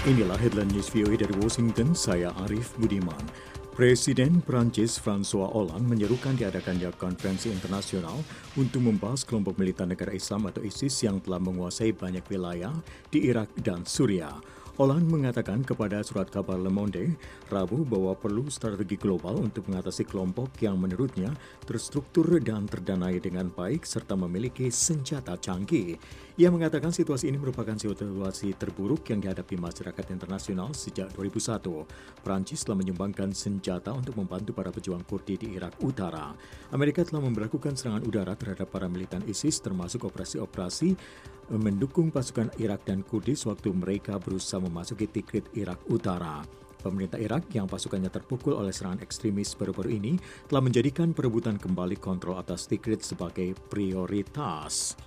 Inilah headline news VOA dari Washington, saya Arif Budiman. Presiden Prancis François Hollande menyerukan diadakannya konferensi internasional untuk membahas kelompok militan negara Islam atau ISIS yang telah menguasai banyak wilayah di Irak dan Suriah. Hollande mengatakan kepada surat kabar Le Monde Rabu bahwa perlu strategi global untuk mengatasi kelompok yang menurutnya terstruktur dan terdanai dengan baik serta memiliki senjata canggih. Ia mengatakan situasi ini merupakan situasi terburuk yang dihadapi masyarakat internasional sejak 2001. Prancis telah menyumbangkan senjata untuk membantu para pejuang Kurdi di Irak Utara. Amerika telah memberlakukan serangan udara terhadap para militan ISIS termasuk operasi-operasi mendukung pasukan Irak dan Kudus waktu mereka berusaha memasuki Tikrit Irak Utara. Pemerintah Irak yang pasukannya terpukul oleh serangan ekstremis baru-baru ini telah menjadikan perebutan kembali kontrol atas Tikrit sebagai prioritas.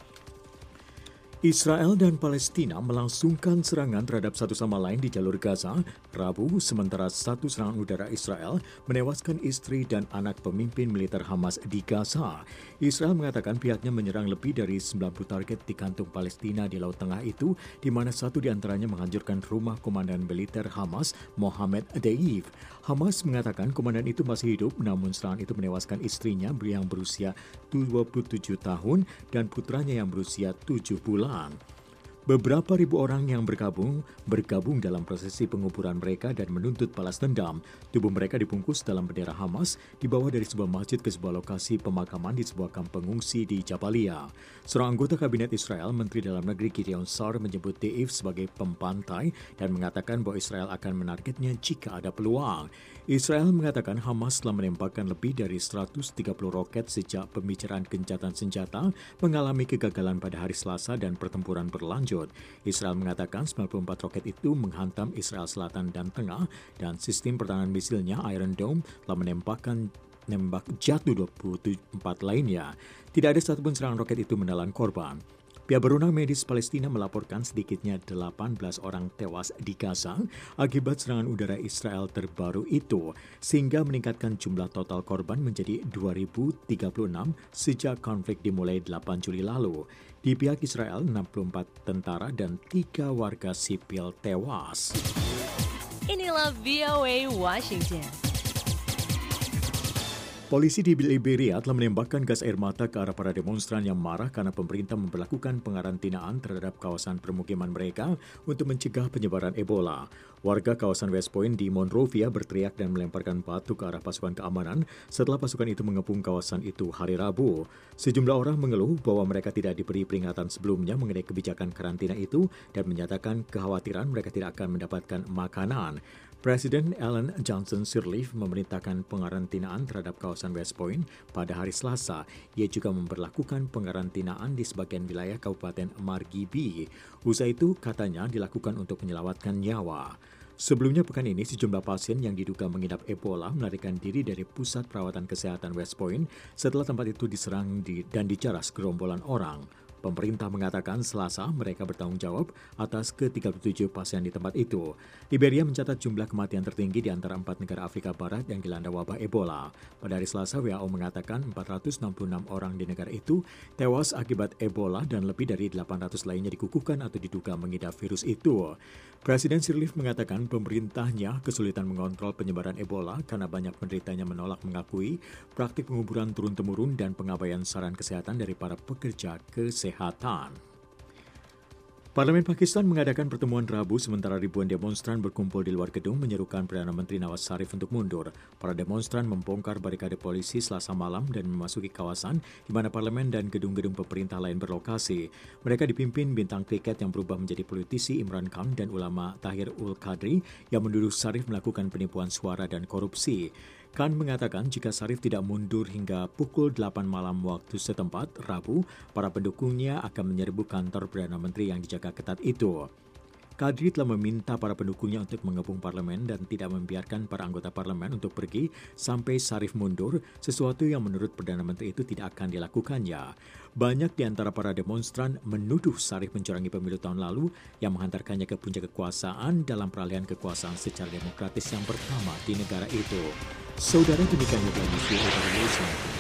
Israel dan Palestina melangsungkan serangan terhadap satu sama lain di jalur Gaza Rabu, sementara satu serangan udara Israel menewaskan istri dan anak pemimpin militer Hamas di Gaza. Israel mengatakan pihaknya menyerang lebih dari 90 target di kantung Palestina di Laut Tengah itu, di mana satu di antaranya menghancurkan rumah komandan militer Hamas, Mohammed Deif. Hamas mengatakan komandan itu masih hidup, namun serangan itu menewaskan istrinya yang berusia 27 tahun dan putranya yang berusia 7 bulan. Beberapa ribu orang yang bergabung dalam prosesi penguburan mereka dan menuntut balas dendam. Tubuh mereka dibungkus dalam bendera Hamas, dibawa dari sebuah masjid ke sebuah lokasi pemakaman di sebuah kamp pengungsi di Jabalia. Seorang anggota kabinet Israel, Menteri Dalam Negeri Gideon Sa'ar, menyebut Deif sebagai pembantai dan mengatakan bahwa Israel akan menargetnya jika ada peluang. Israel mengatakan Hamas telah menembakkan lebih dari 130 roket sejak pembicaraan gencatan senjata mengalami kegagalan pada hari Selasa dan pertempuran berlanjut. Israel mengatakan 94 roket itu menghantam Israel Selatan dan Tengah dan sistem pertahanan misilnya Iron Dome telah menembak jatuh 24 lainnya. Tidak ada satupun serangan roket itu menelan korban. Pihak berwenang medis Palestina melaporkan sedikitnya 18 orang tewas di Gaza akibat serangan udara Israel terbaru itu, sehingga meningkatkan jumlah total korban menjadi 2.036 sejak konflik dimulai 8 Juli lalu. Di pihak Israel, 64 tentara dan 3 warga sipil tewas. Inilah VOA Washington. Polisi di Liberia telah menembakkan gas air mata ke arah para demonstran yang marah karena pemerintah memberlakukan pengarantinaan terhadap kawasan permukiman mereka untuk mencegah penyebaran Ebola. Warga kawasan West Point di Monrovia berteriak dan melemparkan batu ke arah pasukan keamanan setelah pasukan itu mengepung kawasan itu hari Rabu. Sejumlah orang mengeluh bahwa mereka tidak diberi peringatan sebelumnya mengenai kebijakan karantina itu dan menyatakan kekhawatiran mereka tidak akan mendapatkan makanan. Presiden Ellen Johnson Sirleaf memerintahkan pengarantinaan terhadap kawasan West Point pada hari Selasa. Ia juga memberlakukan pengarantinaan di sebagian wilayah Kabupaten Margibi. Usaha itu katanya dilakukan untuk menyelamatkan nyawa. Sebelumnya pekan ini, sejumlah pasien yang diduga mengidap Ebola melarikan diri dari pusat perawatan kesehatan West Point setelah tempat itu diserang dan dicaras gerombolan orang. Pemerintah mengatakan Selasa mereka bertanggung jawab atas ke-37 pasien di tempat itu. Liberia mencatat jumlah kematian tertinggi di antara 4 negara Afrika Barat yang dilanda wabah Ebola. Pada hari Selasa, WHO mengatakan 466 orang di negara itu tewas akibat Ebola dan lebih dari 800 lainnya dikukuhkan atau diduga mengidap virus itu. Presiden Sirleaf mengatakan pemerintahnya kesulitan mengontrol penyebaran Ebola karena banyak penderitanya menolak mengakui praktik penguburan turun-temurun dan pengabaian saran kesehatan dari para pekerja kesehatan. Parlemen Pakistan mengadakan pertemuan Rabu sementara ribuan demonstran berkumpul di luar gedung menyerukan Perdana Menteri Nawaz Sharif untuk mundur. Para demonstran membongkar barikade polisi Selasa malam dan memasuki kawasan di mana parlemen dan gedung-gedung pemerintah lain berlokasi. Mereka dipimpin bintang kriket yang berubah menjadi politisi Imran Khan dan ulama Tahir ul Qadri yang menuduh Sharif melakukan penipuan suara dan korupsi. Khan mengatakan jika Sharif tidak mundur hingga pukul 8 malam waktu setempat, Rabu, para pendukungnya akan menyerbu kantor Perdana Menteri yang dijaga ketat itu. Qadri telah meminta para pendukungnya untuk mengepung parlemen dan tidak membiarkan para anggota parlemen untuk pergi sampai Sharif mundur, sesuatu yang menurut Perdana Menteri itu tidak akan dilakukannya. Banyak di antara para demonstran menuduh Sharif mencurangi pemilu tahun lalu yang menghantarkannya ke puncak kekuasaan dalam peralihan kekuasaan secara demokratis yang pertama di negara itu. Saudara, demikian headline news dari Indonesia.